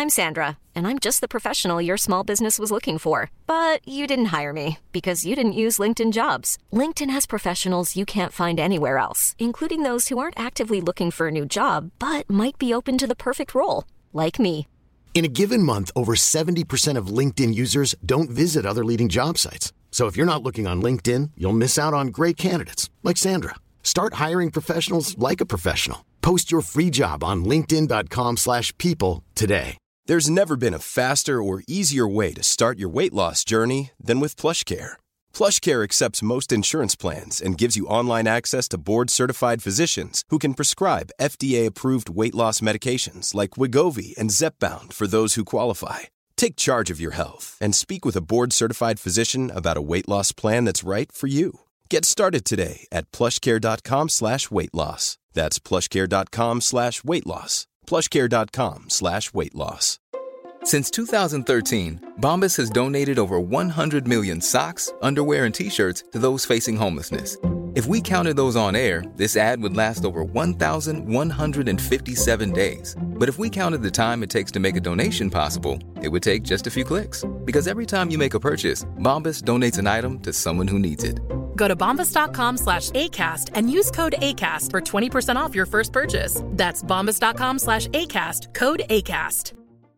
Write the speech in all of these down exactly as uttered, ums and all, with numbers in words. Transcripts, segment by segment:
I'm Sandra, and I'm just the professional your small business was looking for. But you didn't hire me because you didn't use LinkedIn Jobs. LinkedIn has professionals you can't find anywhere else, including those who aren't actively looking for a new job, but might be open to the perfect role, like me. In a given month, over seventy percent of LinkedIn users don't visit other leading job sites. So if you're not looking on LinkedIn, you'll miss out on great candidates like Sandra. Start hiring professionals like a professional. Post your free job on linkedin dot com slash people today. There's never been a faster or easier way to start your weight loss journey than with PlushCare. PlushCare accepts most insurance plans and gives you online access to board-certified physicians who can prescribe F D A-approved weight loss medications like Wegovy and Zepbound for those who qualify. Take charge of your health and speak with a board-certified physician about a weight loss plan that's right for you. Get started today at plushcare.com slash weight loss. That's plushcare.com slash weight loss. plushcare.com slash weight loss. Since two thousand thirteen, Bombas has donated over one hundred million socks, underwear, and T-shirts to those facing homelessness. If we counted those on air, this ad would last over one thousand one hundred fifty-seven days. But if we counted the time it takes to make a donation possible, it would take just a few clicks. Because every time you make a purchase, Bombas donates an item to someone who needs it. Go to bombas.com slash ACAST and use code ACAST for twenty percent off your first purchase. That's bombas.com slash ACAST, code ACAST.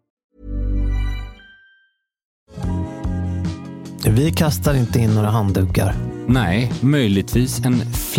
Vi kastar inte in några handdukar. Nej, möjligtvis en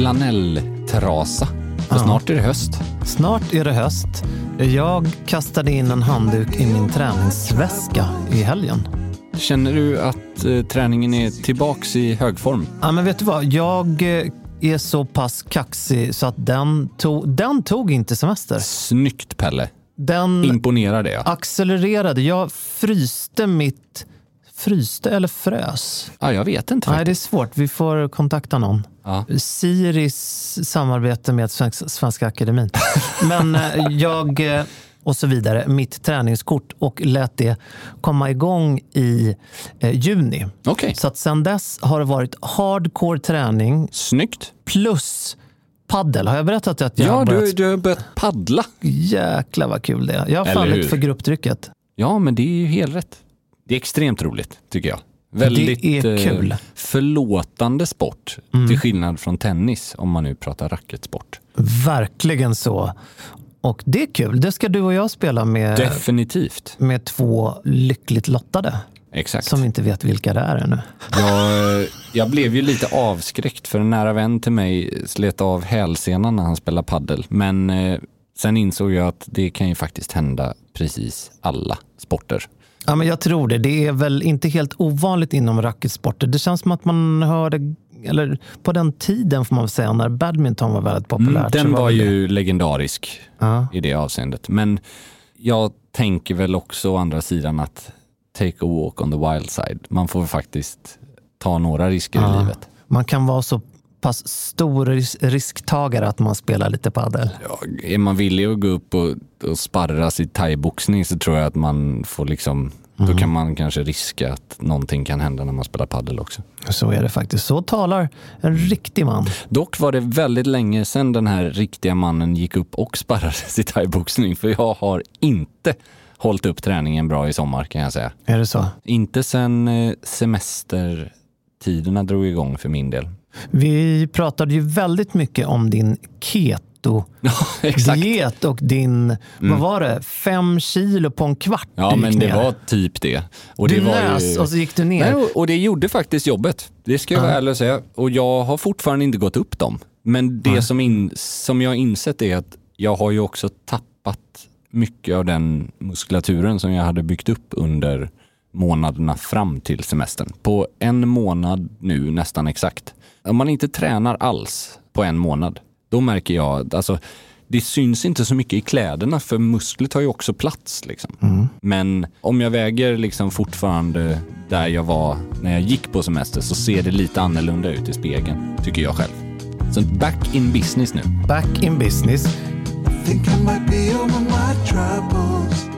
flanelltrasa. För Ja. snart är det höst. Snart är det höst. Jag kastade in en handduk i min träningsväska i helgen. Känner du att eh, träningen är tillbaks i hög form? Ja, men vet du vad? Jag eh, är så pass kaxig så att den tog, den tog inte semester. Snyggt, Pelle. Den Imponerar det. Ja. accelererade. Jag fryste mitt... Fryste eller frös? Ja, jag vet inte. Nej, det är svårt. Vi får kontakta någon. Ja. Siris samarbete med Svenska, Svenska Akademin. Men eh, jag... Eh, och så vidare, mitt träningskort och lät det komma igång i eh, juni. Okej. Så att sen dess har det varit hardcore träning Snyggt. plus paddel. Har jag berättat att jag Ja, har du, börjat... du har börjat paddla. Jäklar vad kul det är. Jag har Eller hur? fallit för grupptrycket. Ja, men det är ju helt rätt. Det är extremt roligt, tycker jag. Väldigt Det är kul. eh, förlåtande sport. Mm. Till skillnad från tennis, om man nu pratar racketsport. Verkligen så. Och det är kul. Det ska du och jag spela med, Definitivt. med två lyckligt lottade. Exakt. Som inte vet vilka det är ännu. Jag, jag blev ju lite avskräckt för en nära vän till mig slet av hälsenan när han spelar paddel. Men eh, sen insåg jag att det kan ju faktiskt hända precis alla sporter. Ja, men jag tror det. Det är väl inte helt ovanligt inom racketsporter. Det känns som att man hörde, eller på den tiden får man väl säga, när badminton var väldigt populärt. Mm, den så var väl ju legendarisk Ja. i det avseendet. Men jag tänker väl också å andra sidan att take a walk on the wild side. Man får faktiskt ta några risker Ja. i livet. Man kan vara så pass stor ris- risktagare att man spelar lite paddel. Ja, är man villig att gå upp och, och sparra sitt thai-boxning så tror jag att man får liksom, Mm. då kan man kanske riska att någonting kan hända när man spelar paddel också. Så är det faktiskt. Så talar en riktig man. Dock var det väldigt länge sedan den här riktiga mannen gick upp och sparrade sitt thai-boxning, för jag har inte hållit upp träningen bra i sommar, kan jag säga. Är det så? Inte sedan eh, semestertiderna drog igång för min del. Vi pratade ju väldigt mycket om din keto Ja, exakt. diet och din, vad var det, fem kilo på en kvart. Ja, du men gick det ner. var typ det. Och Du det var nös ju... och så gick du ner. Nej, och- och det gjorde faktiskt jobbet. Det ska jag vara Ja. ärlig och säga. Och jag har fortfarande inte gått upp dem. Men det Nej. som, in, som jag har insett är att jag har ju också tappat mycket av den muskulaturen som jag hade byggt upp under månaderna fram till semestern. På en månad nu, nästan exakt. Om man inte tränar alls på en månad, då märker jag, alltså det syns inte så mycket i kläderna, för musklet har ju också plats liksom. Mm. Men om jag väger liksom fortfarande där jag var när jag gick på semester, så ser det lite annorlunda ut i spegeln, tycker jag själv. Så back in business nu. Back in business. Think I might be over my troubles.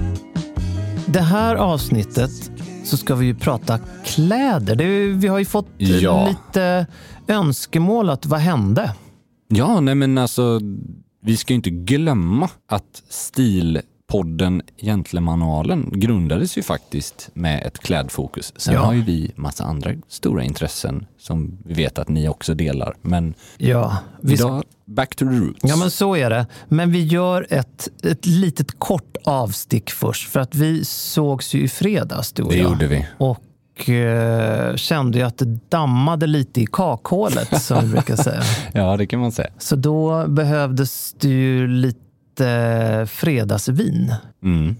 Det här avsnittet så ska vi ju prata kläder. Det, vi har ju fått Ja. lite önskemål att vad hände? Ja, nej men alltså, vi ska ju inte glömma att podden Gentlemanualen grundades ju faktiskt med ett klädfokus. Sen Ja. har ju vi massa andra stora intressen som vi vet att ni också delar. Men Ja, vi idag, back to the roots. Ja, men så är det. Men vi gör ett, ett litet kort avstick först. För att vi sågs ju i fredags, du och Det jag. gjorde vi. Och eh, kände ju att det dammade lite i kakhålet, som vi brukar säga. Ja, det kan man säga. Så då behövdes det ju lite fredagsvin. Mm.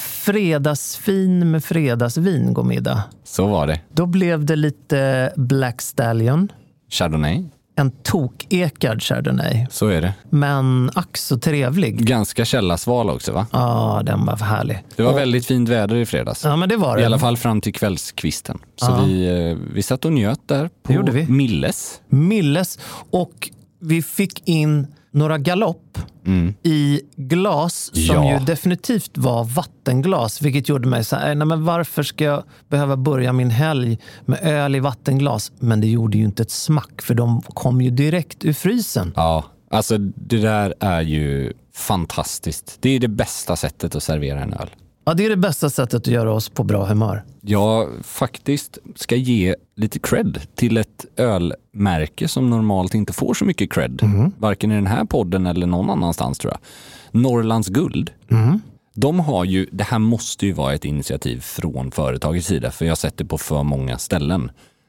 Fredagsfin med fredagsvin, god middag. Så var det. Då blev det lite Black Stallion. Chardonnay, En tokekad Chardonnay. så är det. Men ack så trevlig. Ganska källasval också, va? Ja, den var härlig. Det var Och- väldigt fint väder i fredags. Ja, men det var det. I alla fall fram till kvällskvisten. Så Ja. vi, eh, vi satt och njöt där på gjorde vi. Milles. Milles. Och vi fick in några galopp Mm. i glas som Ja. ju definitivt var vattenglas, vilket gjorde mig så här, nej men varför ska jag behöva börja min helg med öl i vattenglas? Men det gjorde ju inte ett smack, för de kom ju direkt ur frysen. Ja, alltså det där är ju fantastiskt. Det är det bästa sättet att servera en öl. Ja, det är det bästa sättet att göra oss på bra humör. Jag faktiskt ska ge lite cred till ett ölmärke som normalt inte får så mycket cred. Mm. Varken i den här podden eller någon annanstans, tror jag. Norrlands Guld. Mm. De har ju, det här måste ju vara ett initiativ från företagets sida, för jag har sett det på för många ställen.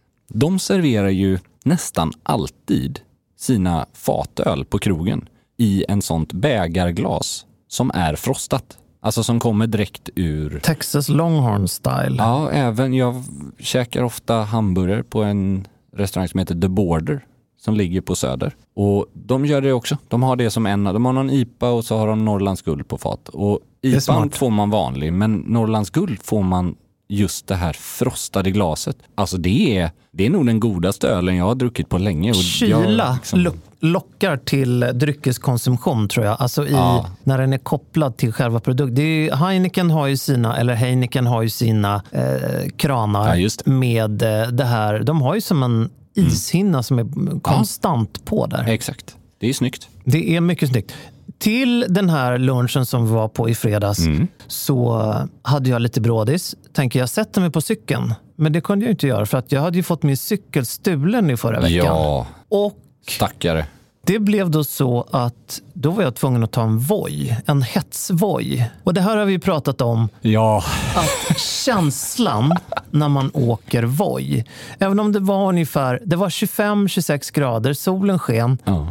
De serverar ju nästan alltid sina fatöl på krogen i en sånt bägarglas som är frostat. Alltså som kommer direkt ur... Texas Longhorn style. Ja, även jag käkar ofta hamburgare på en restaurang som heter The Border som ligger på Söder. Och de gör det också. De har det som en, de har någon I P A och så har de Norrlands Guld på fat. Och I P A smart. får man vanlig, men Norrlands Guld får man just det här frostade glaset. Alltså det är, det är nog den godaste ölen jag har druckit på länge. Och Kyla jag, liksom, lo- lockar till dryckeskonsumtion, tror jag. Alltså i, Ja. när den är kopplad till själva produkten. Det är ju, Heineken har ju sina, eller Heineken har ju sina eh, kranar Ja, just det. med eh, det här. De har ju som en ishinna som är konstant på där. Exakt. Det är snyggt. Det är mycket snyggt. Till den här lunchen som vi var på i fredags Mm. så hade jag lite brådis. Tänker jag sätter mig på cykeln. Men det kunde jag inte göra, för att jag hade ju fått min cykel stulen i förra veckan. Ja, Och stackare. det blev då så att då var jag tvungen att ta en voj, en hetsvoj. Och det här har vi ju pratat om, Ja. att känslan när man åker voj, även om det var ungefär, det var tjugofem till tjugosex grader, solen sken, ja.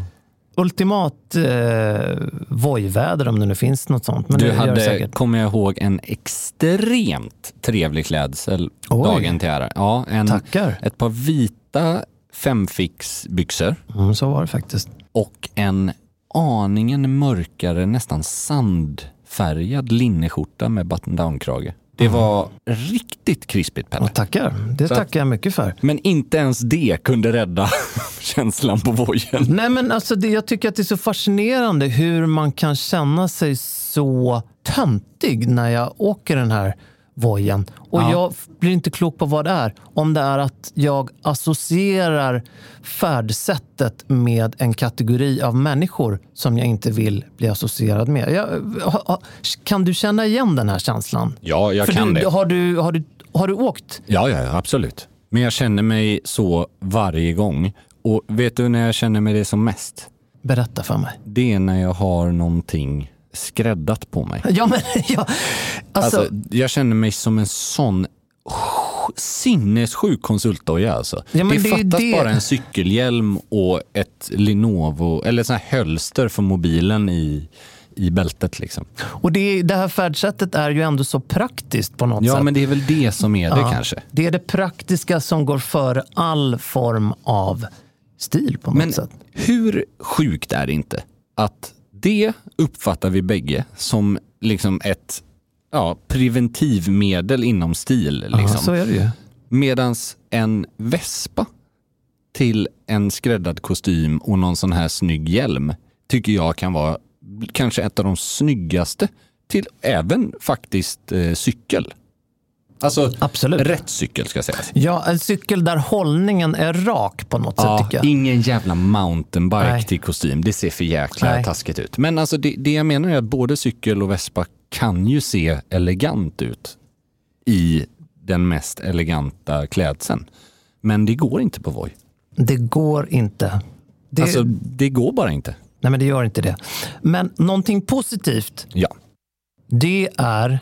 ultimat eh, vojväder, om det nu finns något sånt. Men Du det gör det hade, säkert. kommer jag ihåg, en extremt trevlig klädsel Oj. dagen till ära. Ja, en, Tackar. ett par vita femfixbyxor Mm, så var det faktiskt. och en aningen mörkare, nästan sandfärgad linneskjorta med button-down-krage. Det var riktigt krispigt, Pelle. Och tackar. Det Så att- tackar jag mycket för. Men inte ens det kunde rädda känslan på vojen. Nej, men alltså det, jag tycker att det är så fascinerande hur man kan känna sig så töntig när jag åker den här vojen. Och Ja. jag blir inte klok på vad det är. Om det är att jag associerar färdsättet med en kategori av människor som jag inte vill bli associerad med. Jag, ha- ha- kan du känna igen den här känslan? Ja, jag För kan du, det. Har du, har, du, har du åkt? Ja, ja, ja, absolut. Men jag känner mig så varje gång. Och vet du när jag känner mig det som mest? Berätta för mig. Det är när jag har någonting skräddat på mig. Ja, men ja, alltså, Alltså, jag känner mig som en sån sinnessjuk konsultdoja alltså. Ja, men det, det är fattas det. bara en cykelhjälm och ett Lenovo eller sån här hölster för mobilen i, i bältet liksom. och det, det här färdsättet är ju ändå så praktiskt på något Ja, sätt. men det är väl det som är det Ja, kanske. Det är det praktiska som går före all form av stil på något Men sätt. hur sjukt är det inte att det uppfattar vi bägge som liksom ett ja, preventivmedel inom stil. Ja, Liksom. så är det ju. Medans en vespa till en skräddad kostym och någon sån här snygg hjälm tycker jag kan vara kanske ett av de snyggaste till även faktiskt eh, cykel. Alltså Absolut. rätt cykel ska sägas. Ja, en cykel där hållningen är rak på något Ja, sätt tycker jag. ingen jävla mountainbike Nej. till kostym. Det ser för jäkla Nej. taskigt ut. Men alltså det, det jag menar är att både cykel och vespa kan ju se elegant ut i den mest eleganta klädseln. Men det går inte på Voi. Det går inte. Det... Alltså, det går bara inte. Nej, men det gör inte det. Men någonting positivt, ja. det är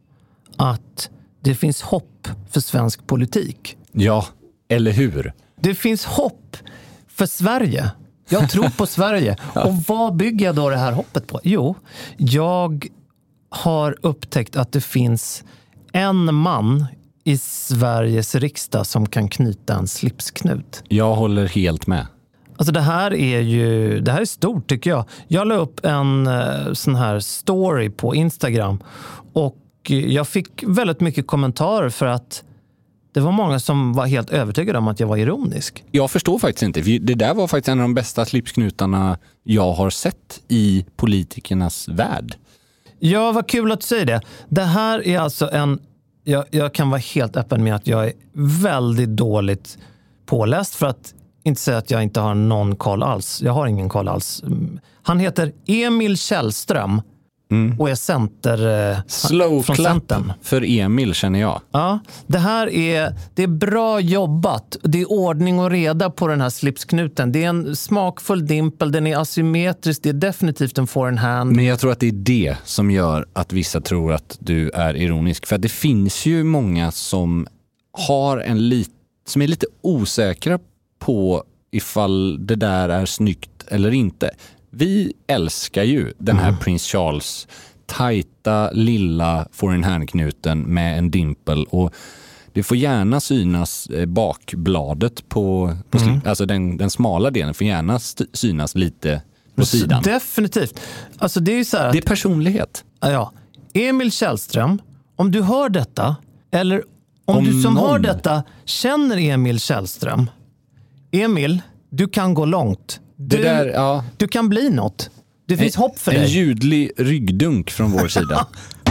att det finns hopp för svensk politik. Ja, eller hur? Det finns hopp för Sverige. Jag tror på Sverige. Ja. Och vad bygger jag då det här hoppet på? Jo, jag har upptäckt att det finns en man i Sveriges riksdag som kan knyta en slipsknut. Jag håller helt med. Alltså det här är ju, det här är stort tycker jag. Jag la upp en eh, sån här story på Instagram och jag fick väldigt mycket kommentarer för att det var många som var helt övertygade om att jag var ironisk. Jag förstår faktiskt inte. Det där var faktiskt en av de bästa slipsknutarna jag har sett i politikernas värld. Ja, vad kul att du säger det. Det här är alltså en... Jag, jag kan vara helt öppen med att jag är väldigt dåligt påläst för att inte säga att jag inte har någon koll alls. Jag har ingen koll alls. Han heter Emil Källström mm. och är center... Eh, Slow från clap centern. För Emil känner jag. Ja, det här är, det är bra jobbat. Det är ordning och reda på den här slipsknuten. Det är en smakfull dimpel, den är asymmetrisk, det är definitivt en forehand. Men jag tror att det är det som gör att vissa tror att du är ironisk. För att det finns ju många som har en lit, som är lite osäkra på ifall det där är snyggt eller inte. Vi älskar ju den här mm. Prince Charles tajta lilla forehand-knuten med en dimpel och det får gärna synas bakbladet på, på mm. slip, alltså den, den smala delen får gärna st- synas lite på sidan. Definitivt. Alltså det är ju så här att, det är personlighet. Ja, Emil Källström, om du hör detta eller om, om du som någon... hör detta känner Emil Källström. Emil, du kan gå långt. Du, det där, ja. du kan bli något. Det finns en, hopp för en dig. En ljudlig ryggdunk från vår sida.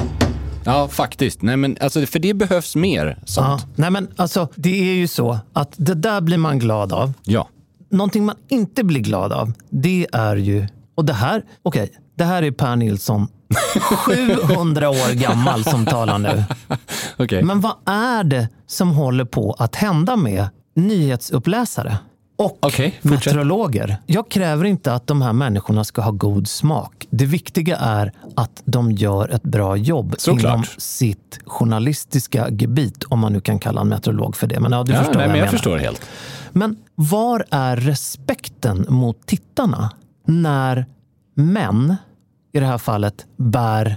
Ja, faktiskt. Nej, men alltså, för det behövs mer sånt. Ja. Nej, men alltså, det är ju så att det där blir man glad av. Ja. Någonting man inte blir glad av, det är ju... Och det här, okej, okay, det här är Per Nilsson, sjuhundra år gammal som talar nu. Okay. Men vad är det som håller på att hända med nyhetsuppläsare? Och okay, meteorologer. Jag kräver inte att de här människorna ska ha god smak. Det viktiga är att de gör ett bra jobb Såklart. inom sitt journalistiska gebit, om man nu kan kalla en meteorolog för det. Men ja, du ja, förstår nej, vad men jag, jag menar. förstår helt. Men var är respekten mot tittarna när män, i det här fallet, bär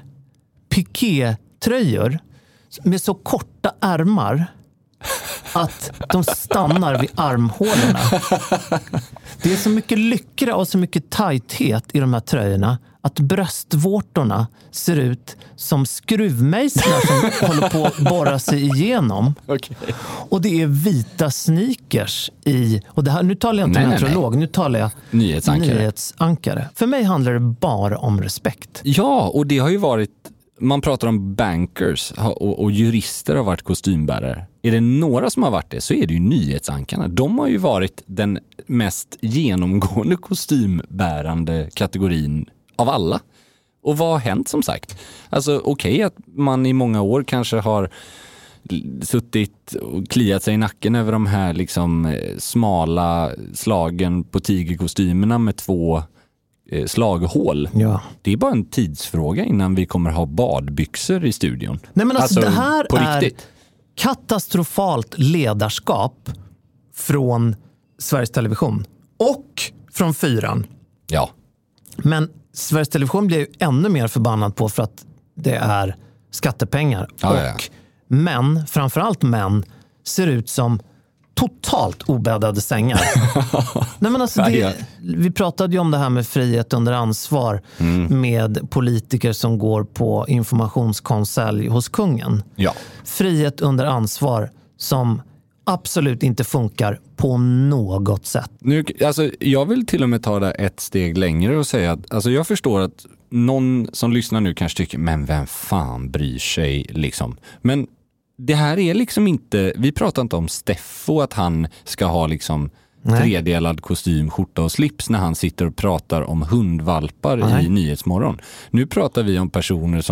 pikétröjor med så korta ärmar att de stannar vid armhålorna. Det är så mycket lyckra och så mycket tajthet i de här tröjorna att bröstvårtorna ser ut som skruvmejslar som håller på att borra sig igenom. Okay. Och det är vita sneakers i... Och det här, nu talar jag inte meteorolog, nu talar jag nyhetsankare. nyhetsankare. För mig handlar det bara om respekt. Ja, och det har ju varit... Man pratar om bankers och, och jurister har varit kostymbärare. Är det några som har varit det så är det ju nyhetsankarna. De har ju varit den mest genomgående kostymbärande kategorin av alla. Och vad har hänt som sagt? Alltså okej okay, att man i många år kanske har suttit och kliat sig i nacken över de här liksom smala slagen på tigerkostymerna med två slaghål. Ja. Det är bara en tidsfråga innan vi kommer ha badbyxor i studion. Nej, men alltså, alltså det här på är riktigt. Katastrofalt ledarskap från Sveriges Television och från Fyran. Ja. Men Sveriges Television blir ju ännu mer förbannad på för att det är skattepengar. Ja, och ja. män, framförallt män, ser ut som totalt obäddade sängar. Nej, men alltså det, vi pratade ju om det här med frihet under ansvar mm. med politiker som går på informationskonselj hos kungen. Ja. Frihet under ansvar som absolut inte funkar på något sätt. Nu, alltså, jag vill till och med ta det ett steg längre och säga att alltså, jag förstår att någon som lyssnar nu kanske tycker, men vem fan bryr sig liksom. Men det här är liksom inte, vi pratar inte om Steffo att han ska ha liksom Nej. tredelad kostym, skjorta och slips när han sitter och pratar om hundvalpar Nej. i Nyhetsmorgon. Nu pratar vi om personer som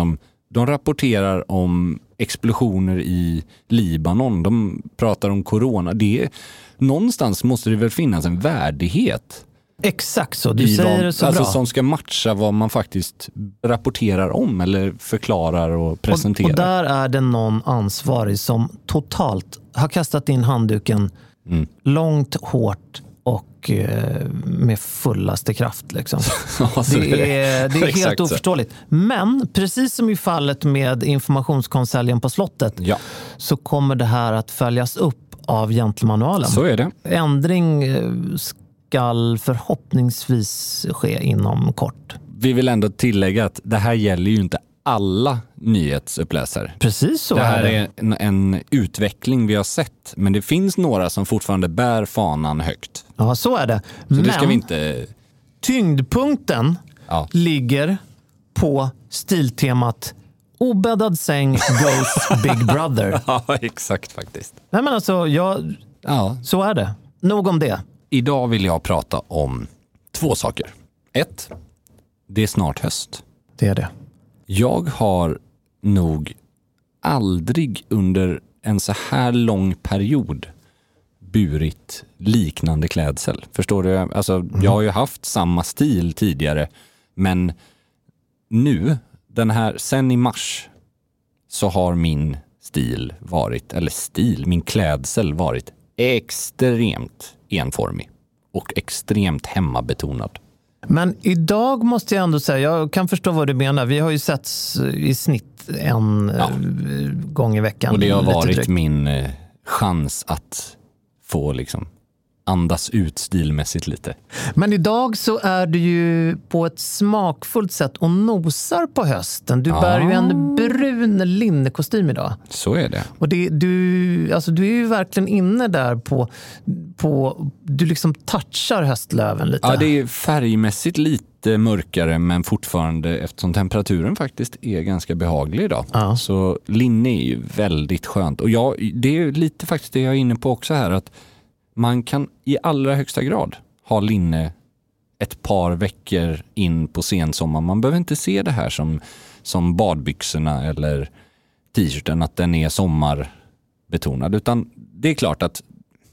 De rapporterar om explosioner i Libanon. De pratar om corona. Det är, någonstans måste det väl finnas en värdighet. Exakt så, du säger vad, det så alltså bra. Som ska matcha vad man faktiskt rapporterar om eller förklarar och presenterar. Och, och där är det någon ansvarig som totalt har kastat in handduken mm. långt, hårt och eh, med fullaste kraft. Liksom. Ja, det, är, det är helt så. oförståeligt. Men precis som i fallet med informationskonseljen på slottet ja. så kommer det här att följas upp av gentlemanualen. Så är det. Ändring eh, skall förhoppningsvis ske inom kort. Vi vill ändå tillägga att det här gäller ju inte alla nyhetsuppläsare. Precis så det här är det. är en, en utveckling vi har sett, men det finns några som fortfarande bär fanan högt. Ja, så är det. Så men det ska vi inte... tyngdpunkten ja. ligger på stiltemat obäddad säng goes Big Brother. Ja, exakt faktiskt. Nej, men alltså, jag, ja. så är det. Nog om det. Idag vill jag prata om två saker. Ett, det är snart höst. Det är det. Jag har nog aldrig under en så här lång period burit liknande klädsel. Förstår du? Alltså, mm. jag har ju haft samma stil tidigare, men nu, den här, sen i mars, så har min stil varit, eller stil, min klädsel varit extremt enformig och extremt hemmabetonad. Men idag måste jag ändå säga, jag kan förstå vad du menar. Vi har ju sett i snitt en ja. gång i veckan. Och det har varit drygt. min eh, chans att få liksom andas ut stilmässigt lite. Men idag så är du ju på ett smakfullt sätt och nosar på hösten. Du ah. bär ju en brun linnekostym idag. Så är det. Och det, du, alltså du är ju verkligen inne där på, på du liksom touchar höstlöven lite. Ja, det är färgmässigt lite mörkare, men fortfarande, eftersom temperaturen faktiskt är ganska behaglig idag. Ah. Så linne är ju väldigt skönt. Och jag, det är lite faktiskt det jag är inne på också här, att man kan i allra högsta grad ha linne ett par veckor in på sensommar. Man behöver inte se det här som, som badbyxorna eller t-shirten, att den är sommarbetonad. Utan det är klart att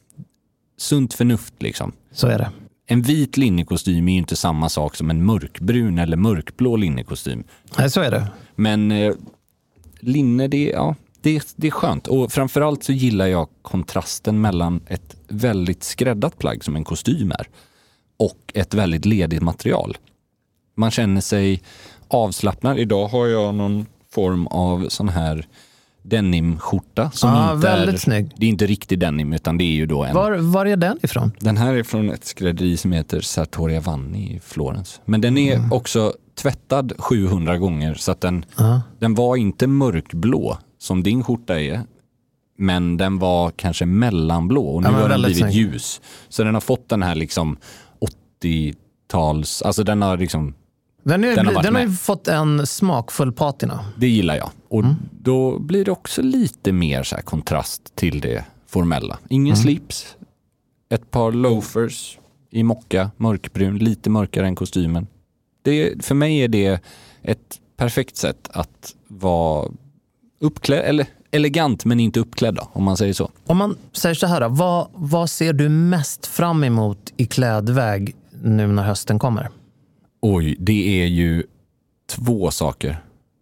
sunt förnuft liksom. Så är det. En vit linnekostym är ju inte samma sak som en mörkbrun eller mörkblå linnekostym. Nej, så är det. Men eh, linne, det, ja, det, det är skönt. Och framförallt så gillar jag kontrasten mellan ett väldigt skräddat plagg som en kostym är och ett väldigt ledigt material. Man känner sig avslappnad. Idag har jag någon form av sån här denimskjorta som ah, inte väldigt är, snygg. Det är inte riktigt denim, utan det är ju då en... Var, var är den ifrån? Den här är från ett skrädderi som heter Sartoria Vanni i Florens. Men den är mm. också tvättad sjuhundra gånger, så att den, ah. den var inte mörkblå som din skjorta är. Men den var kanske mellanblå och nu ja, har den blivit snygg. Ljus. Så den har fått den här liksom åttio-tals... Alltså den har liksom... Den, är, den, har, den har ju fått en smakfull patina. Det gillar jag. Och mm. då blir det också lite mer så här kontrast till det formella. Ingen mm. slips. Ett par loafers i mocka, mörkbrun, lite mörkare än kostymen. Det, för mig är det ett perfekt sätt att vara uppklädd, eller elegant men inte uppklädd då, om man säger så. Om man säger så här, vad, vad ser du mest fram emot i klädväg nu när hösten kommer? Oj, det är ju två saker.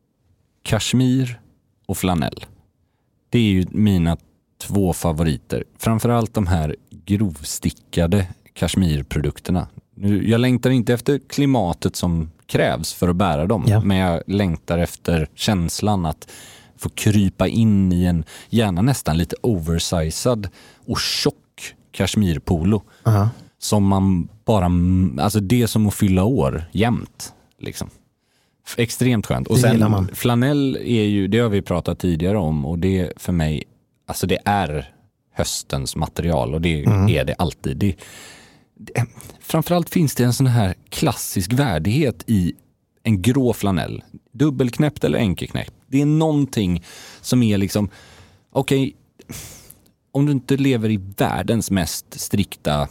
Kashmir och flanell. Det är ju mina två favoriter. Framförallt de här grovstickade kashmirprodukterna. Jag längtar inte efter klimatet som krävs för att bära dem. Ja. Men jag längtar efter känslan att få krypa in i en gärna nästan lite oversized och tjock kashmirpolo. Uh-huh. Som man bara, alltså det är som att fylla år jämt liksom. Extremt skönt. Och sen flanell är ju, det har vi pratat tidigare om, och det för mig, alltså det är höstens material och det mm. är det alltid. Det, det, framförallt finns det en sån här klassisk värdighet i en grå flanell. Dubbelknäppt eller enkelknäppt. Det är någonting som är liksom, okej, okay, om du inte lever i världens mest strikta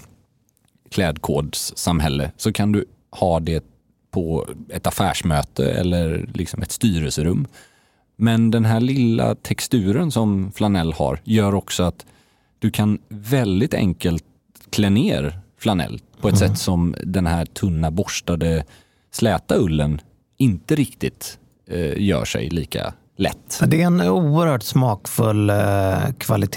klädkodssamhälle så kan du ha det på ett affärsmöte eller liksom ett styrelserum. Men den här lilla texturen som flanell har gör också att du kan väldigt enkelt klä ner flanell på ett mm. sätt som den här tunna borstade släta ullen inte riktigt eh, gör sig lika lätt. Det är en oerhört smakfull eh, kvalitet.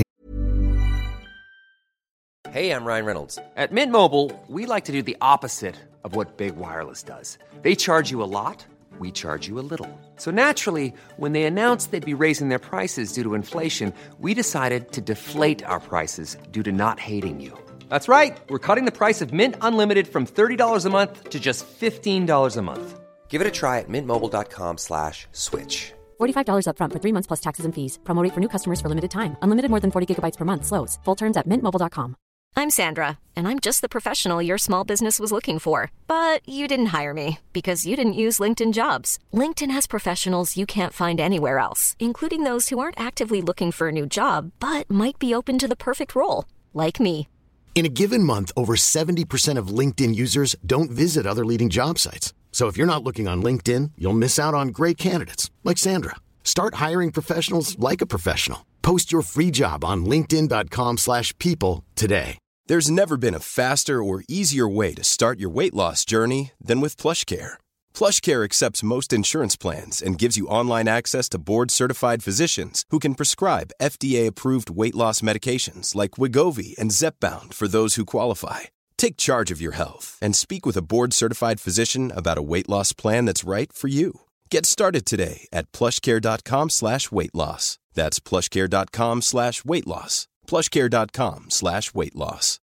Hey, I'm Ryan Reynolds. At Mint Mobile, we like to do the opposite of what Big Wireless does. They charge you a lot, we charge you a little. So naturally, when they announced they'd be raising their prices due to inflation, we decided to deflate our prices due to not hating you. That's right. We're cutting the price of Mint Unlimited from thirty dollars a month to just fifteen dollars a month. Give it a try at mintmobile.com slash switch. forty-five dollars up front for three months plus taxes and fees. Promo rate for new customers for limited time. Unlimited more than forty gigabytes per month. Slows full terms at mint mobile dot com. I'm Sandra, and I'm just the professional your small business was looking for. But you didn't hire me because you didn't use LinkedIn Jobs. LinkedIn has professionals you can't find anywhere else, including those who aren't actively looking for a new job, but might be open to the perfect role, like me. In a given month, over seventy percent of LinkedIn users don't visit other leading job sites. So if you're not looking on LinkedIn, you'll miss out on great candidates like Sandra. Start hiring professionals like a professional. Post your free job on linkedin dot com slash people today. There's never been a faster or easier way to start your weight loss journey than with PlushCare. PlushCare accepts most insurance plans and gives you online access to board-certified physicians who can prescribe F D A-approved weight loss medications like Wegovy and Zepbound for those who qualify. Take charge of your health and speak with a board-certified physician about a weight loss plan that's right for you. Get started today at plushcare.com slash weight loss. That's plushcare.com slash weight loss. plushcare.com slash weight loss.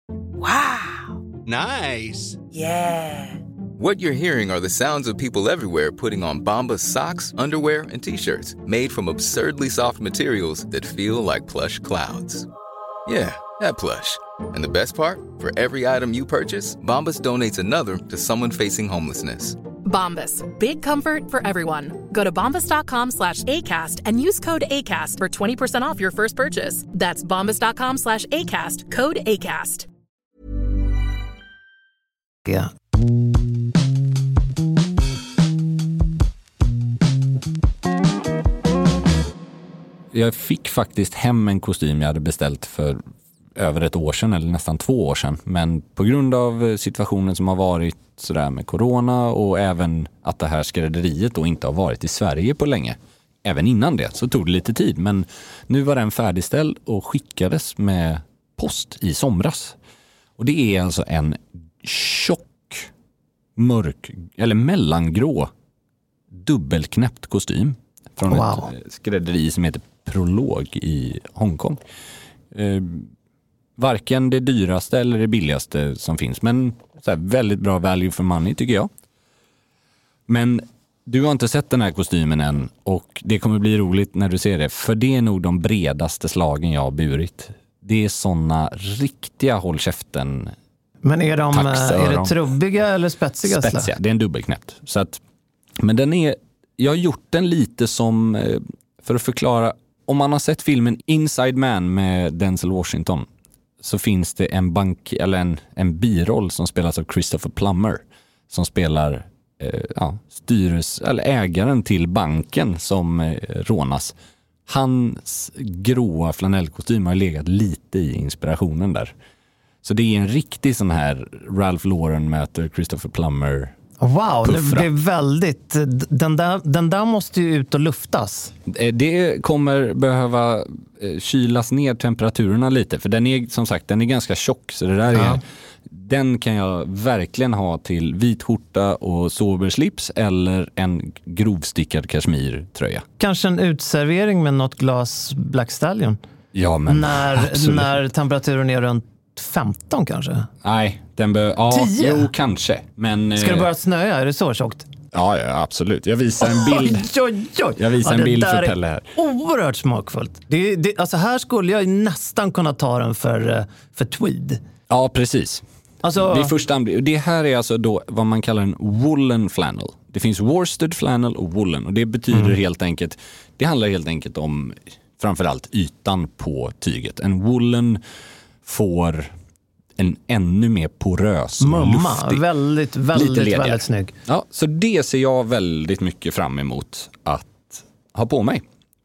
Wow. Nice. Yeah. What you're hearing are the sounds of people everywhere putting on Bombas socks, underwear, and T-shirts made from absurdly soft materials that feel like plush clouds. Yeah, that plush. And the best part? For every item you purchase, Bombas donates another to someone facing homelessness. Bombas. Big comfort for everyone. Go to bombas.com slash ACAST and use code ACAST for twenty percent off your first purchase. That's bombas.com slash ACAST. Code ACAST. Yeah. Jag fick faktiskt hem en kostym jag hade beställt för över ett år sedan eller nästan två år sedan. Men på grund av situationen som har varit sådär med corona och även att det här skrädderiet då inte har varit i Sverige på länge. Även innan det så tog det lite tid. Men nu var den färdigställd och skickades med post i somras. Och det är alltså en tjock, mörk eller mellangrå dubbelknäppt kostym från wow. ett skrädderi som heter Prolog i Hongkong. Eh, varken det dyraste eller det billigaste som finns, men så här, väldigt bra value for money tycker jag. Men du har inte sett den här kostymen än och det kommer bli roligt när du ser det, för det är nog de bredaste slagen jag har burit. Det är såna riktiga håll käften. Men är de är det trubbiga eller spetsiga? Spetsiga, det är en dubbelknäppt. Så att, men den är, jag har gjort den lite som, för att förklara, om man har sett filmen Inside Man med Denzel Washington så finns det en bank eller en, en biroll som spelas av Christopher Plummer som spelar eh, ja, styres, eller ägaren till banken som eh, rånas. Hans gråa flanellkostym har legat lite i inspirationen där. Så det är en riktig sån här Ralph Lauren möter Christopher Plummer. Wow, puffra. Det är väldigt, den där, den där måste ju ut och luftas. Det kommer behöva kylas ner temperaturerna lite, för den är som sagt, den är ganska tjock, så det där ja. är, den kan jag verkligen ha till vit skjorta och soberslips eller en grovstickad kashmirtröja. Kanske en utservering med något glas Black Stallion. Ja, men när, när temperaturen är runt femton kanske? Nej, den bör, ja, tio? Jo, kanske. Men, ska det börja snöa? Är det så tjockt? Ja, ja, absolut. Jag visar en bild. Oj, oj, oj. Jag visar ja, en bild för Pelle här. Oerhört smakfullt. Det, det, alltså här skulle jag nästan kunna ta den för, för tweed. Ja, precis. Alltså, det, är första, det här är alltså då vad man kallar en woolen flannel. Det finns worsted flannel och woolen. Och det betyder mm. helt enkelt, det handlar helt enkelt om framförallt ytan på tyget. En woolen får en ännu mer porös, mumma, luftig, väldigt, väldigt, väldigt snygg. Ja, så det ser jag väldigt mycket fram emot att ha på mig.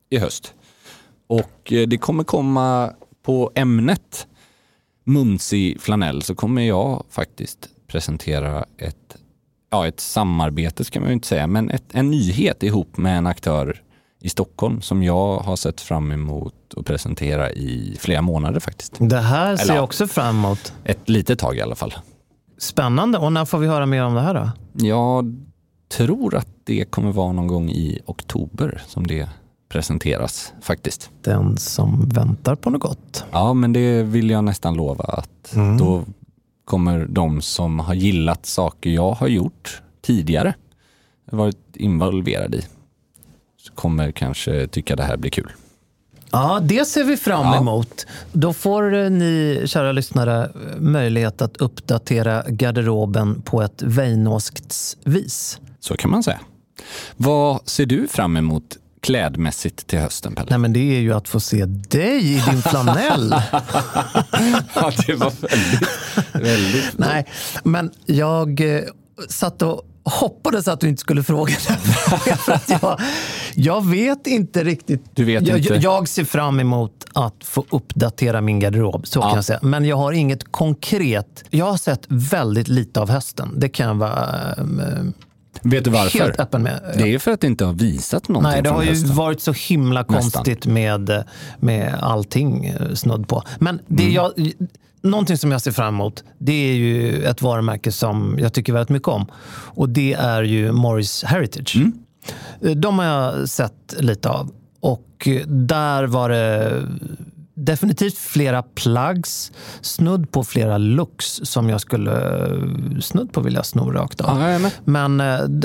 i höst. Och det kommer komma på ämnet mumsig flanell, så kommer jag faktiskt presentera ett, ja, ett samarbete ska man ju inte säga, men ett, en nyhet ihop med en aktör i Stockholm som jag har sett fram emot att presentera i flera månader faktiskt. Det här ser Eller, jag också fram emot. Ett litet tag i alla fall. Spännande. Och när får vi höra mer om det här då? Jag tror att det kommer vara någon gång i oktober som det presenteras faktiskt. Den som väntar på något gott. Ja, men det vill jag nästan lova att mm. då kommer de som har gillat saker jag har gjort tidigare, varit involverad i, så kommer kanske tycka det här blir kul. Ja, det ser vi fram emot. Ja. Då får ni, kära lyssnare, möjlighet att uppdatera garderoben på ett vejnoskt vis. Så kan man säga. Vad ser du fram emot klädmässigt till hösten, Pelle? Nej, men det är ju att få se dig i din flanell. Ja, det var väldigt, väldigt... Nej, men jag eh, satt och hoppades att du inte skulle fråga det. För att jag, jag vet inte riktigt. Du vet jag, inte. Jag ser fram emot att få uppdatera min garderob, så ja. kan jag säga. Men jag har inget konkret. Jag har sett väldigt lite av hösten. Det kan jag vara... Um, Vet du varför? Helt öppen med. Det är för att det inte har visat någonting. Nej, det har ju hösten. varit så himla konstigt med, med allting snudd på. Men det mm. jag, någonting som jag ser fram emot, det är ju ett varumärke som jag tycker väldigt mycket om. Och det är ju Morris Heritage. Mm. De har jag sett lite av. Och där var det definitivt flera plugs, snudd på flera looks som jag skulle snudd på vilja sno rakt av. Ja, men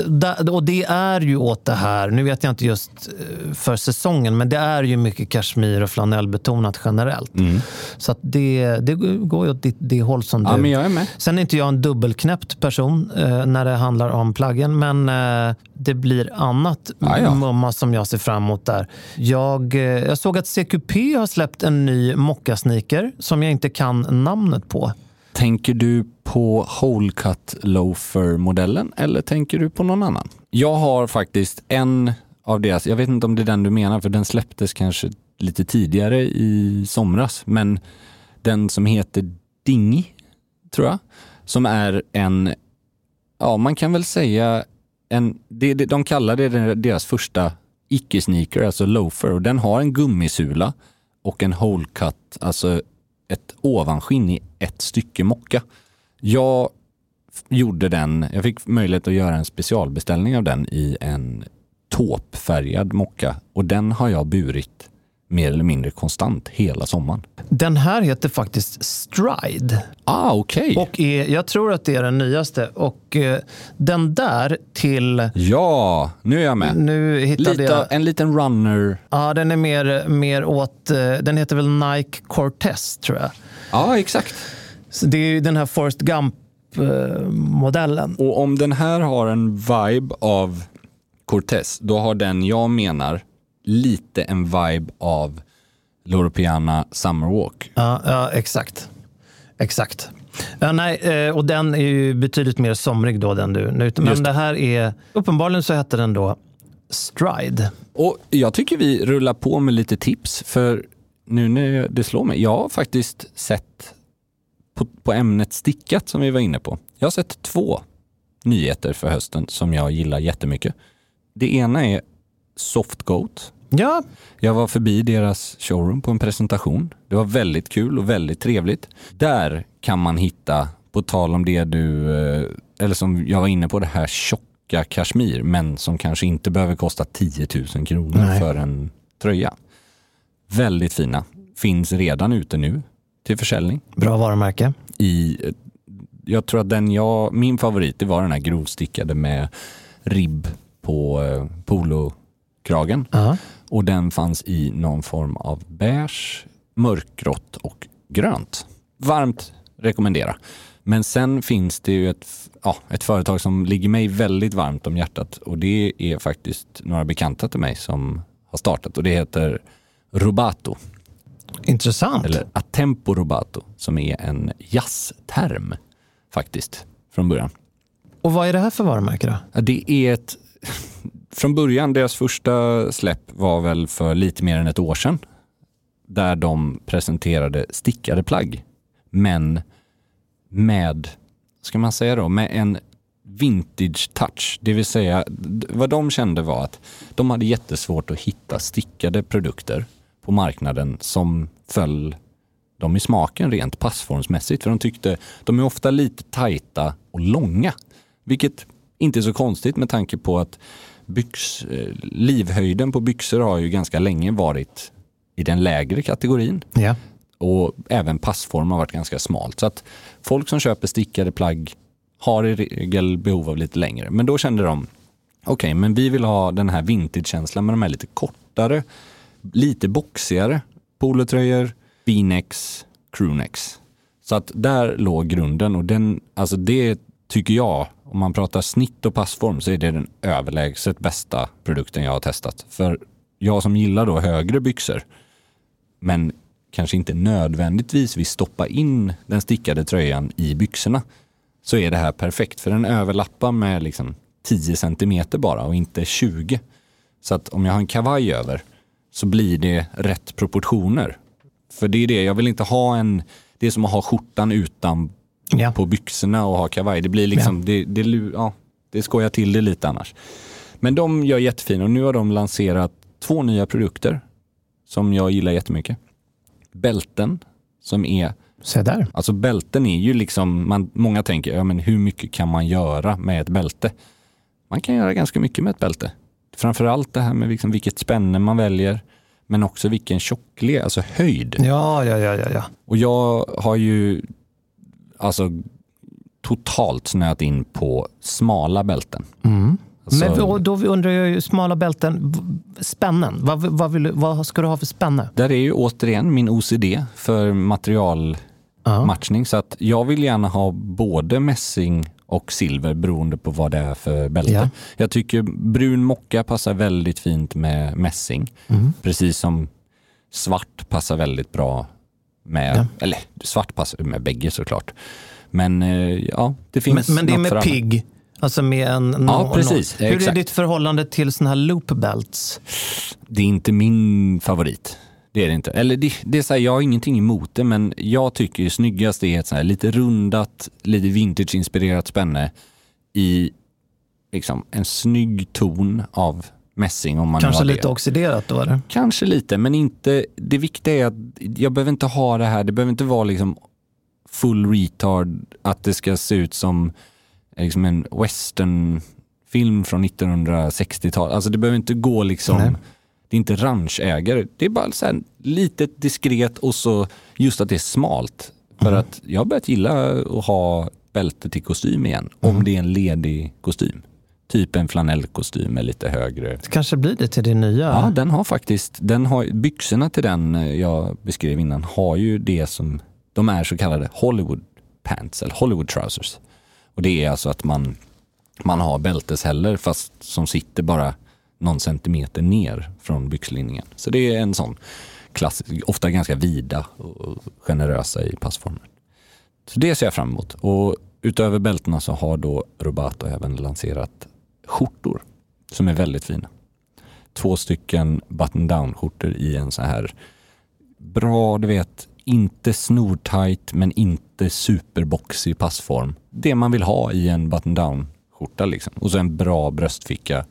och det är ju åt det här, nu vet jag inte just för säsongen, men det är ju mycket kashmir och flanellbetonat generellt. Mm. Så att det, det går ju åt det, det håll som ja, du. Men jag är med. Sen är inte jag en dubbelknäppt person eh, när det handlar om plaggen, men eh, det blir annat ja, ja. mumma som jag ser fram emot där. Jag, eh, jag såg att C Q P har släppt en ny mockasneaker som jag inte kan namnet på. Tänker du på Hole Cut Loafer-modellen eller tänker du på någon annan? Jag har faktiskt en av deras, jag vet inte om det är den du menar, för den släpptes kanske lite tidigare i somras, men den som heter Dingy, tror jag, som är en, ja man kan väl säga en, det, de kallar det deras första icke-sneaker, alltså loafer, och den har en gummisula och en hole cut, alltså ett ovanskinn i ett stycke mocka. Jag gjorde den, jag fick möjlighet att göra en specialbeställning av den i en tåpfärgad mocka, och den har jag burit mer eller mindre konstant hela sommaren. Den här heter faktiskt Stride. Ah, okej. Okay. Och är, jag tror att det är den nyaste. Och eh, den där till... Ja, nu är jag med. Nu hittade Lite, jag... En liten runner. Ja, den är mer, mer åt... Eh, den heter väl Nike Cortez, tror jag. Ja, exakt. Så det är ju den här Forrest Gump-modellen. Och om den här har en vibe av Cortez, då har den, jag menar, lite en vibe av Loro Piana Summerwalk. Ja, ja, exakt. Exakt. Ja, nej, och den är ju betydligt mer somrig då den du. Men det. det här är, uppenbarligen så heter den då Stride. Och jag tycker vi rullar på med lite tips, för nu när det slår mig, jag har faktiskt sett på, på ämnet stickat som vi var inne på. Jag har sett två nyheter för hösten som jag gillar jättemycket. Det ena är Soft Goat. Ja. Jag var förbi deras showroom på en presentation. Det var väldigt kul och väldigt trevligt. Där kan man hitta, på tal om det du, eller som jag var inne på, det här tjocka kashmir, men som kanske inte behöver kosta tio tusen kronor Nej. för en tröja. Väldigt fina. Finns redan ute nu till försäljning. Bra varumärke. I, jag tror att den jag, min favorit, det var den här grovstickade med ribb på eh, polokragen. Uh-huh. Och den fanns i någon form av beige, mörkgrått och grönt. Varmt rekommendera. Men sen finns det ju ett, ja, ett företag som ligger mig väldigt varmt om hjärtat, och det är faktiskt några bekanta till mig som har startat, och det heter Rubato. Intressant. Eller Atempo Rubato, som är en jazzterm faktiskt från början. Och vad är det här för varumärke då? Det är ett från början, deras första släpp var väl för lite mer än ett år sedan. Där de presenterade stickade plagg. Men med, ska man säga då, med en vintage touch. Det vill säga, vad de kände var att de hade jättesvårt att hitta stickade produkter på marknaden som föll dem i smaken rent passformsmässigt. För de tyckte, de är ofta lite tajta och långa. Vilket inte är så konstigt med tanke på att byx, livhöjden på byxor har ju ganska länge varit i den lägre kategorin. Ja. Och även passform har varit ganska smalt. Så att folk som köper stickade plagg har i regel behov av lite längre. Men då kände de, okej, okay, men vi vill ha den här vintage-känslan med de här lite kortare, lite boxigare polotröjor, V-necks, crewnecks. Så att där låg grunden och den, alltså det tycker jag, om man pratar snitt och passform så är det den överlägset bästa produkten jag har testat. För jag som gillar då högre byxor men kanske inte nödvändigtvis vill stoppa in den stickade tröjan i byxorna, så är det här perfekt. För den överlappar med liksom tio centimeter bara och inte tjugo. Så att om jag har en kavaj över så blir det rätt proportioner. För det är det, jag vill inte ha en, det är som att ha skjortan utan ja. på byxorna och ha kavaj. Det blir liksom, ja. det, det, ja, det skojar till det lite annars. Men de gör jättefina och nu har de lanserat två nya produkter som jag gillar jättemycket. Bälten som är, se där. Alltså bälten är ju liksom, man, många tänker, ja men hur mycket kan man göra med ett bälte? Man kan göra ganska mycket med ett bälte. Framförallt det här med liksom vilket spänne man väljer, men också vilken tjocklek, alltså höjd. Ja, ja, ja, ja, ja. Och jag har ju alltså totalt snöat in på smala bälten. Mm. Alltså, men då undrar jag ju, smala bälten, spännen, vad, vad, vill, vad ska du ha för spänne? Där är ju återigen min O C D för materialmatchning. Uh-huh. Så att jag vill gärna ha både mässing och silver beroende på vad det är för bälte. Yeah. Jag tycker brun mocka passar väldigt fint med mässing. Mm. Precis som svart passar väldigt bra med, yeah. eller svart passar med bägge såklart. Men ja, det finns Men, men det är med pigg? Alltså med en... Ja, no, precis. No. Hur exakt. är ditt förhållande till såna här loop belts? Det är inte min favorit. Det är det inte. Eller det, det är så här, jag har ingenting emot det, men jag tycker det snyggaste är ett så här lite rundat, lite vintage-inspirerat spänne i liksom en snygg ton av mässing. Om man Kanske lite oxiderat då, eller? Kanske lite, men inte... Det viktiga är att jag behöver inte ha det här. Det behöver inte vara liksom full retard, att det ska se ut som liksom en westernfilm från nittonhundrasextiotalet. Alltså det behöver inte gå liksom... Nej. Det är inte ranchägare. Det är bara så här litet diskret och så just att det är smalt. För mm. att jag har börjat gilla att ha bälte till kostym igen. Mm. Om det är en ledig kostym. Typ en flanellkostym med lite högre. Det kanske blir det till din nya. Ja, den har faktiskt, den har, byxorna till den jag beskrev innan har ju det som, de är så kallade Hollywood pants eller Hollywood trousers. Och det är alltså att man, man har bälteshäller fast som sitter bara någon centimeter ner från byxlinningen. Så det är en sån klassisk, ofta ganska vida och generösa i passformen. Så det ser jag fram emot. Och utöver bältena så har då Rubato även lanserat skjortor som är väldigt fina. Två stycken button-down-skjortor i en så här bra, du vet, inte snortajt men inte superboxig passform. Det man vill ha i en button-down-skjorta liksom. Och så en bra bröstficka.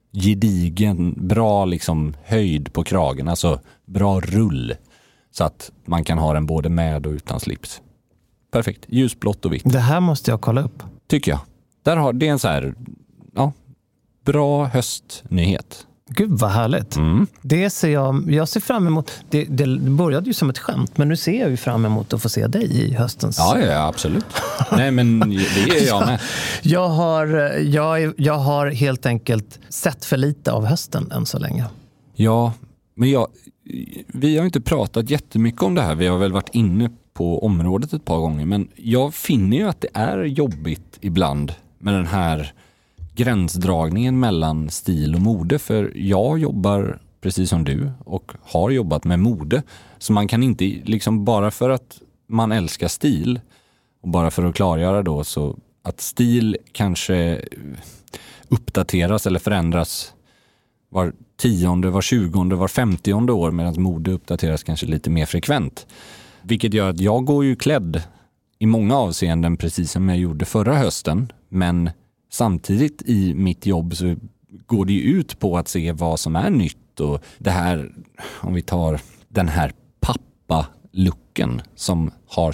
Gedigen, bra liksom höjd på kragen, alltså bra rull så att man kan ha den både med och utan slips. Perfekt, ljusblått och vitt. Det här måste jag kolla upp. Tycker jag. Där har det är en så här ja, bra höstnyhet. Gud vad härligt. Mm. Det ser jag, jag ser fram emot. Det, det började ju som ett skämt, men nu ser jag ju fram emot att få se dig i höstens. Ja, ja absolut. Nej, men det är jag med. jag, har, jag, jag har helt enkelt sett för lite av hösten än så länge. Ja, men jag, vi har inte pratat jättemycket om det här. Vi har väl varit inne på området ett par gånger, men jag finner ju att det är jobbigt ibland med den här gränsdragningen mellan stil och mode, för jag jobbar precis som du och har jobbat med mode, så man kan inte liksom bara för att man älskar stil och bara för att klargöra då så att stil kanske uppdateras eller förändras var tionde, var tjugonde, var femtionde år, medan mode uppdateras kanske lite mer frekvent. Vilket gör att jag går ju klädd i många avseenden precis som jag gjorde förra hösten, men samtidigt i mitt jobb så går det ju ut på att se vad som är nytt, och det här, om vi tar den här pappa-looken som har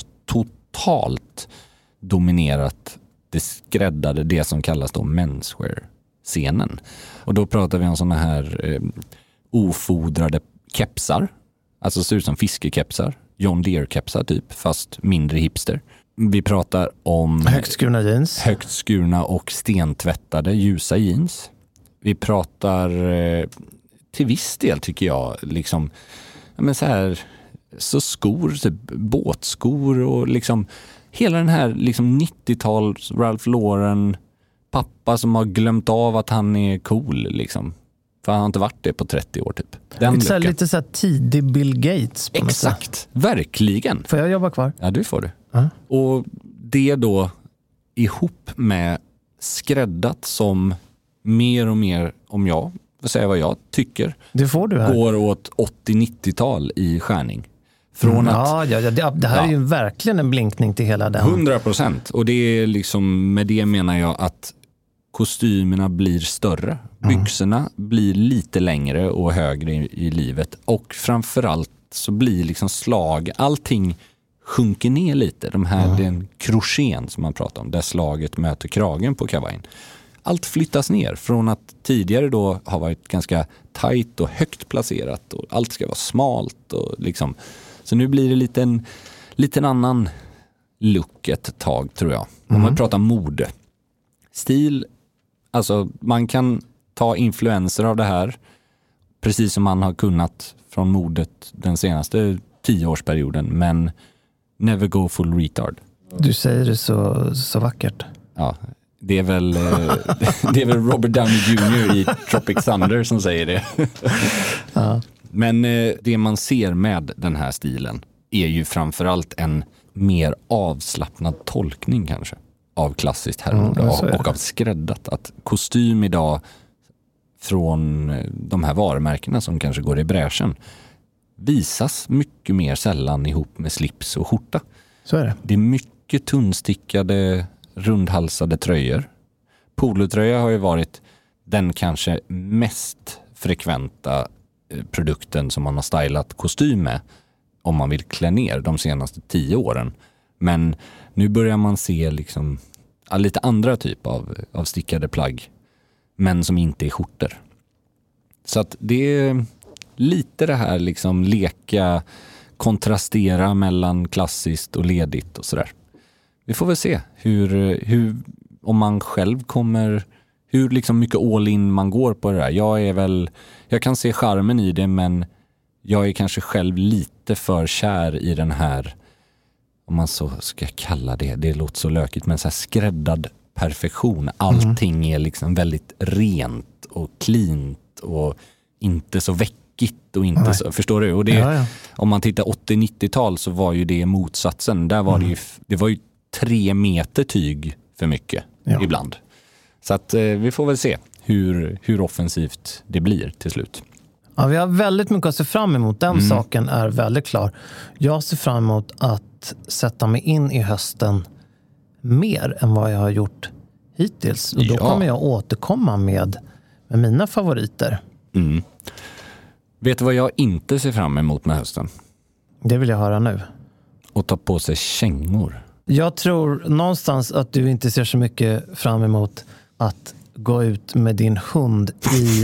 totalt dominerat det skräddade, det som kallas då menswear-scenen. Och då pratar vi om såna här eh, ofodrade kepsar, alltså ser ut som fiskekepsar, John Deere-kepsar typ, fast mindre hipster. Vi pratar om högt skurna jeans. Högt skurna och stentvättade ljusa jeans. Vi pratar eh, till viss del tycker jag liksom ja, men så här så skor, så båtskor och liksom hela den här liksom nittio-tals Ralph Lauren pappa som har glömt av att han är cool liksom. För han har inte varit det på trettio år typ. Den lite, så här, lite så här tidig Bill Gates. På exakt, verkligen. Får jag jobba kvar? Ja, du får det. Uh-huh. Och det då ihop med skräddat som mer och mer, om jag får säga vad jag tycker, det får du här. Går åt åttio-nittiotal i skärning. Från mm, att, ja, ja, det, det här ja. är ju verkligen en blinkning till hela den. hundra procent. Och det är liksom, med det menar jag att kostymerna blir större. Mm. Byxorna blir lite längre och högre i, i livet. Och framförallt så blir liksom slag, allting sjunker ner lite. De här, mm. den crochet som man pratar om, där slaget möter kragen på kavajen. Allt flyttas ner från att tidigare då har varit ganska tajt och högt placerat och allt ska vara smalt och liksom. Så nu blir det lite en liten annan look ett tag tror jag. Om mm. man pratar mode. Stil, alltså man kan ta influenser av det här precis som man har kunnat från modet den senaste tioårsperioden, men never go full retard. Du säger det så, så vackert. Ja, det är väl det är väl Robert Downey junior i Tropic Thunder som säger det. Ja. Men det man ser med den här stilen är ju framförallt en mer avslappnad tolkning kanske av klassiskt herrmode mm, och, och av skräddat. Att kostym idag från de här varumärkena som kanske går i bräschen visas mycket mer sällan ihop med slips och skjorta. Så är det. Det är mycket tunnstickade, rundhalsade tröjor. Polotröja har ju varit den kanske mest frekventa produkten som man har stylat kostym med om man vill klä ner de senaste tio åren. Men nu börjar man se liksom ja, lite andra typ av, av stickade plagg, men som inte är skjortor. Så att det är lite det här liksom leka, kontrastera mellan klassiskt och ledigt och sådär. Vi får väl se hur, hur om man själv kommer, hur liksom mycket all in man går på det där. Jag är väl, jag kan se charmen i det, men jag är kanske själv lite för kär i den här, om man så ska kalla det, det låter så lökigt, men så här skräddad perfektion. Allting mm. är liksom väldigt rent och cleant och inte så väckigt och inte Nej. så, förstår du? Och det, ja, ja. Om man tittar åttio-nittiotal så var ju det motsatsen. Där var mm. det ju, det var ju tre meter tyg för mycket ja. ibland. Så att eh, vi får väl se hur, hur offensivt det blir till slut. Ja, vi har väldigt mycket att se fram emot. Den mm. saken är väldigt klar. Jag ser fram emot att sätta mig in i hösten mer än vad jag har gjort hittills. Och då ja. kommer jag återkomma med, med mina favoriter. Mm. Vet du vad jag inte ser fram emot med hösten? Det vill jag höra nu. Och ta på sig kängor. Jag tror någonstans att du inte ser så mycket fram emot att gå ut med din hund i,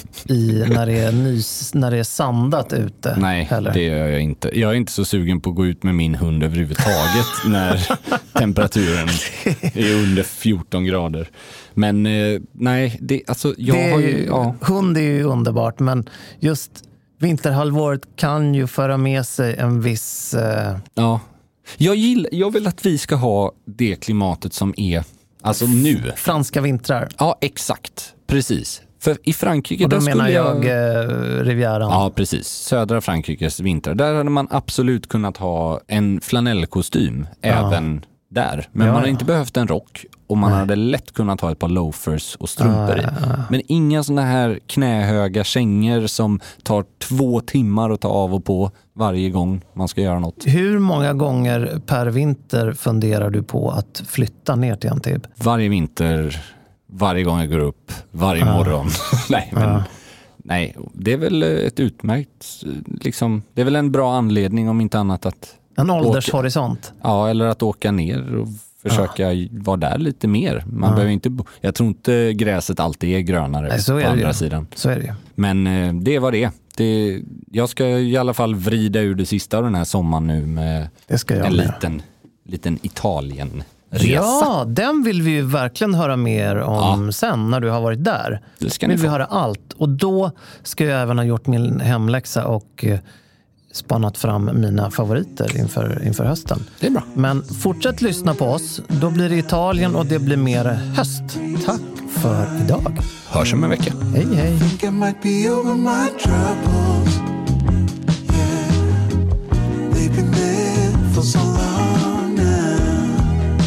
i när, det är nys, när det är sandat ute. Nej, heller. Det gör jag inte. Jag är inte så sugen på att gå ut med min hund överhuvudtaget när temperaturen är under fjorton grader. Men eh, nej, det, alltså, jag det har ju... Ja. Hund är ju underbart, men just vinterhalvåret kan ju föra med sig en viss... Eh... Ja, jag, gillar, jag vill att vi ska ha det klimatet som är alltså nu. Franska vintrar. Ja, exakt. Precis. För i Frankrike... Och då menar jag, jag eh, Rivieran. Ja, precis. Södra Frankrikes vintrar. Där hade man absolut kunnat ha en flanellkostym. Ja. Även där. Men Ja, man har ja. inte behövt en rock och man Nej. hade lätt kunnat ha ett par loafers och strumpor Ja, i. ja, ja. Men inga såna här knähöga kängor som tar två timmar att ta av och på varje gång man ska göra något. Hur många gånger per vinter funderar du på att flytta ner till Antibes? Varje vinter, varje gång jag går upp, varje morgon. nej, men, Ja. nej, det är väl ett utmärkt, liksom, det är väl en bra anledning om inte annat att En åldershorisont. Ja, eller att åka ner och försöka vara där lite mer. Man behöver inte bo- jag tror inte gräset alltid är grönare Nej, så på är det andra ju. sidan. Så är det ju. Men eh, det var det. det. Jag ska i alla fall vrida ur det sista av den här sommaren nu med Det ska jag en med. liten, liten Italien-resa. Ja, den vill vi ju verkligen höra mer om Ja. sen när du har varit där. Det ska ni vill vi få. höra allt. Och då ska jag även ha gjort min hemläxa och eh, spannat fram mina favoriter inför, inför hösten. Det är bra. Men fortsätt lyssna på oss. Då blir det Italien och det blir mer höst. Tack för idag. Hörs om en vecka. Hej, hej. Think I might be over my troubles. Yeah, they've been there for so long now.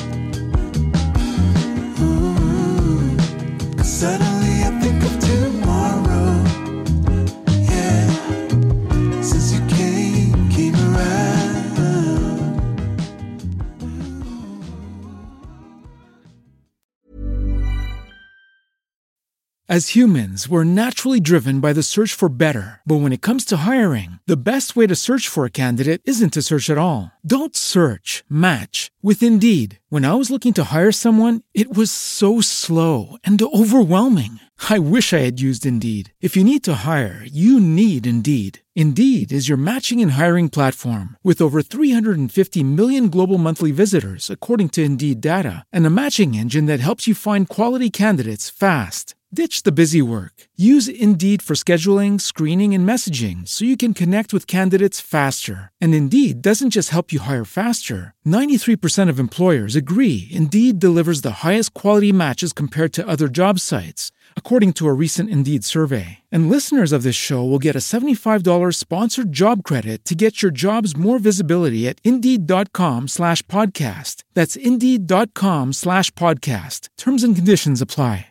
Ooh, 'cause suddenly I think of tomorrow. Yeah, since you came, came around. As humans, we're naturally driven by the search for better. But when it comes to hiring, the best way to search for a candidate isn't to search at all. Don't search, match with Indeed. When I was looking to hire someone, it was so slow and overwhelming. I wish I had used Indeed. If you need to hire, you need Indeed. Indeed is your matching and hiring platform with over three hundred fifty million global monthly visitors, according to Indeed data, and a matching engine that helps you find quality candidates fast. Ditch the busy work. Use Indeed for scheduling, screening, and messaging so you can connect with candidates faster. And Indeed doesn't just help you hire faster. ninety-three percent of employers agree Indeed delivers the highest quality matches compared to other job sites, according to a recent Indeed survey. And listeners of this show will get a seventy-five dollars sponsored job credit to get your jobs more visibility at Indeed.com slash podcast. That's Indeed.com slash podcast. Terms and conditions apply.